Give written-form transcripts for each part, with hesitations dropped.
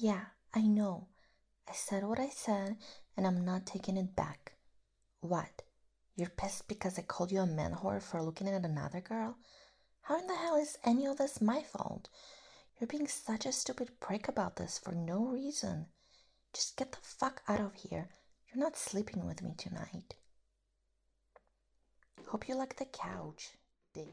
Yeah, I know. I said what I said, and I'm not taking it back. What? You're pissed because I called you a man whore for looking at another girl? How in the hell is any of this my fault? You're being such a stupid prick about this for no reason. Just get the fuck out of here. You're not sleeping with me tonight. Hope you like the couch, Dick.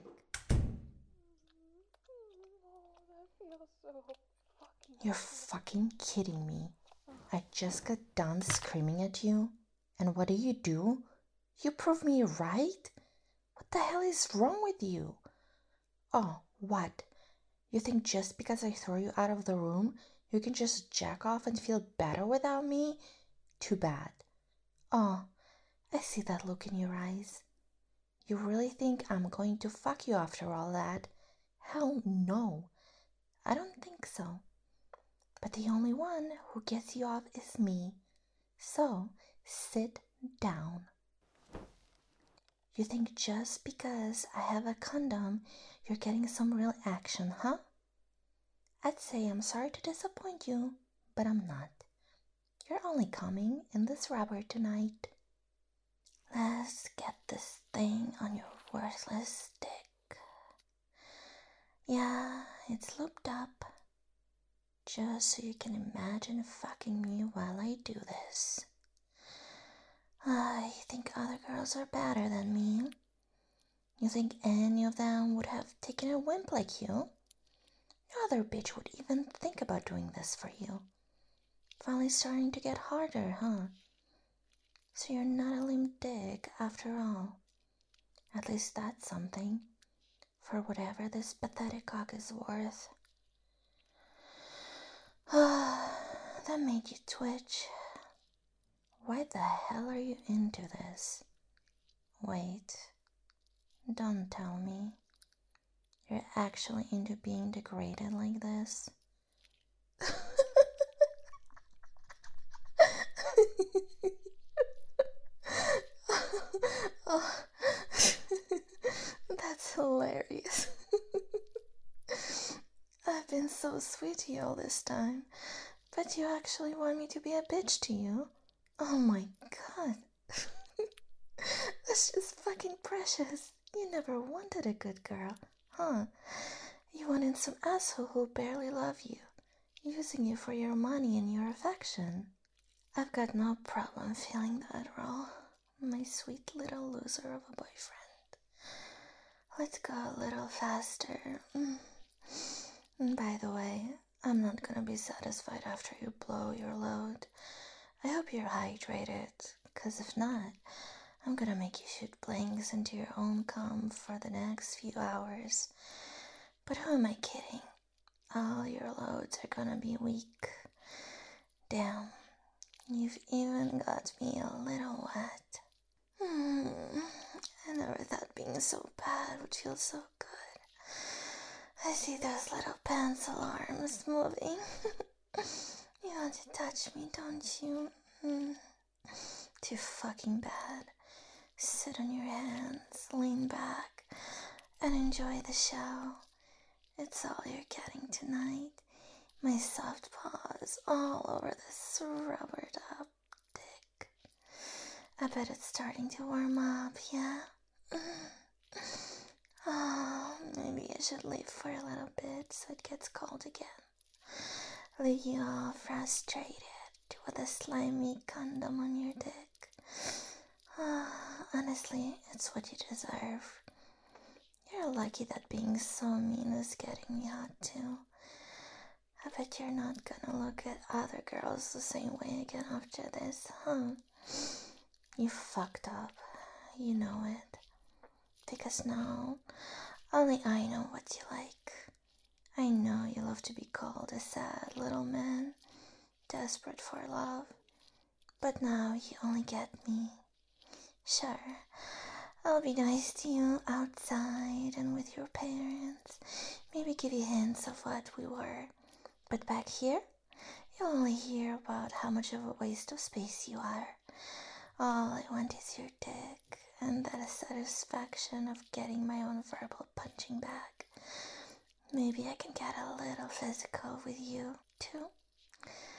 You're fucking kidding me. I just got done screaming at you. And what do? You prove me right? What the hell is wrong with you? Oh, what? You think just because I throw you out of the room, you can just jack off and feel better without me? Too bad. Oh, I see that look in your eyes. You really think I'm going to fuck you after all that? Hell no. I don't think so. But the only one who gets you off is me. So, sit down. You think just because I have a condom, you're getting some real action, huh? I'd say I'm sorry to disappoint you, but I'm not. You're only coming in this rubber tonight. Let's get this thing on your worthless stick. Yeah, it's looped up. Just so you can imagine fucking me while I do this. I think other girls are better than me. You think any of them would have taken a wimp like you? No other bitch would even think about doing this for you. Finally starting to get harder, huh? So you're not a limp dick after all. At least that's something. For whatever this pathetic cock is worth. That made you twitch. Why the hell are you into this? Wait, don't tell me. You're actually into being degraded like this? Oh, that's hilarious. I've been so sweet to you all this time, but you actually want me to be a bitch to you? Oh my god. That's just fucking precious. You never wanted a good girl, huh? You wanted some asshole who'll barely love you, using you for your money and your affection. I've got no problem feeling that role, my sweet little loser of a boyfriend. Let's go a little faster. And by the way, I'm not gonna be satisfied after you blow your load. I hope you're hydrated, cause if not, I'm gonna make you shoot blanks into your own cum for the next few hours. But who am I kidding? All your loads are gonna be weak. Damn, you've even got me a little wet. I never thought being so bad would feel so good. I see those little pencil arms moving. You want to touch me, don't you? Too fucking bad. Sit on your hands, lean back, and enjoy the show. It's all you're getting tonight. My soft paws all over this rubbered up dick. I bet it's starting to warm up, yeah? Oh, maybe I should leave for a little bit so it gets cold again. Leave you all frustrated with a slimy condom on your dick. Honestly, it's what you deserve. You're lucky that being so mean is getting me hot too. I bet you're not gonna look at other girls the same way again after this, huh? You fucked up. You know it. Because now, only I know what you like. I know you love to be called a sad little man, desperate for love. But now you only get me. Sure, I'll be nice to you outside and with your parents. Maybe give you hints of what we were. But back here, you'll only hear about how much of a waste of space you are. All I want is your dick and that satisfaction of getting my own verbal punching bag. Maybe I can get a little physical with you, too.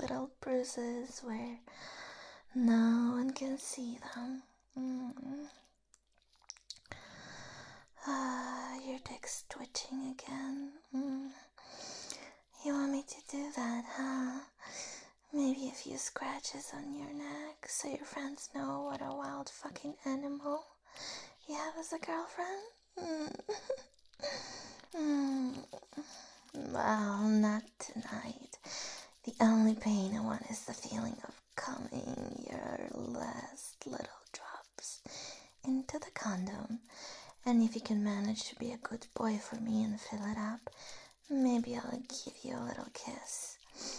little bruises where no one can see them. Your dick's twitching again. You want me to do that, huh? Maybe a few scratches on your neck so your friends know what a wild fucking animal you have as a girlfriend? Well, not tonight. The only pain I want is the feeling of coming your last little drops into the condom. And if you can manage to be a good boy for me and fill it up, maybe I'll give you a little kiss.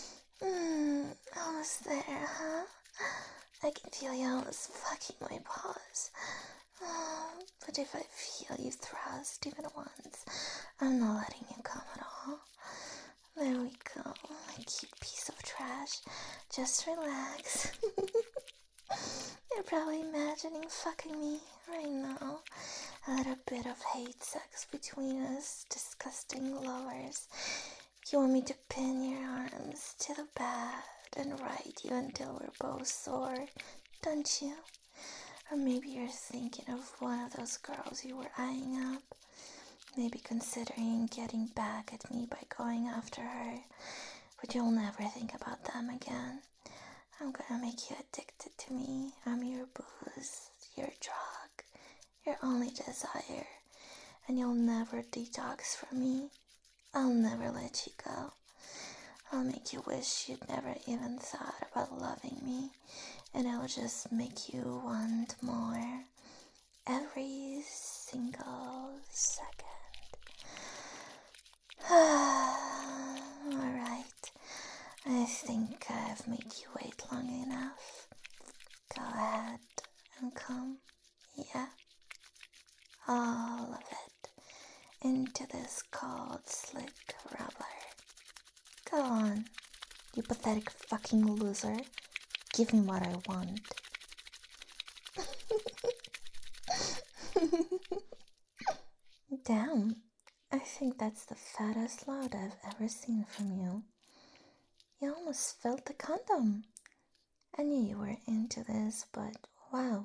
Almost there, huh? I can feel you almost fucking my paws. But if I feel you thrust even once, I'm not letting you come at all. There we go, my cute piece of trash. Just relax. You're probably imagining fucking me right now. A little bit of hate sex between us disgusting lovers. You want me to pin your arms to the bed and ride you until we're both sore, don't you? Or maybe you're thinking of one of those girls you were eyeing up. Maybe considering getting back at me by going after her. But you'll never think about them again. I'm gonna make you addicted to me. I'm your booze, your drug, your only desire. And you'll never detox from me. I'll never let you go. I'll make you wish you'd never even thought about loving me. And I'll just make you want more every single second. Alright, I think I've made you wait long enough. Go ahead and come. Yeah, all of it into this cold, slick rubber. Go on, you pathetic fucking loser. Give me what I want. Damn, I think that's the fattest load I've ever seen from you. You almost filled the condom. I knew you were into this, but wow.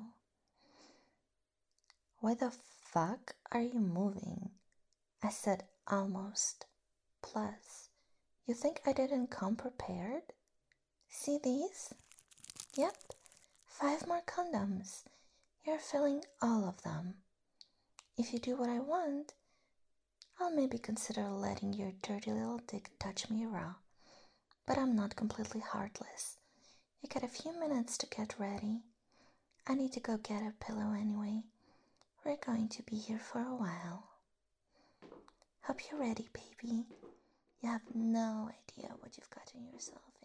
Why the fuck are you moving? I said almost. Plus, you think I didn't come prepared? See these? Yep, 5 more condoms. You're filling all of them. If you do what I want, I'll maybe consider letting your dirty little dick touch me raw. But I'm not completely heartless. You got a few minutes to get ready. I need to go get a pillow anyway. We're going to be here for a while. Hope you're ready, baby. You have no idea what you've gotten yourself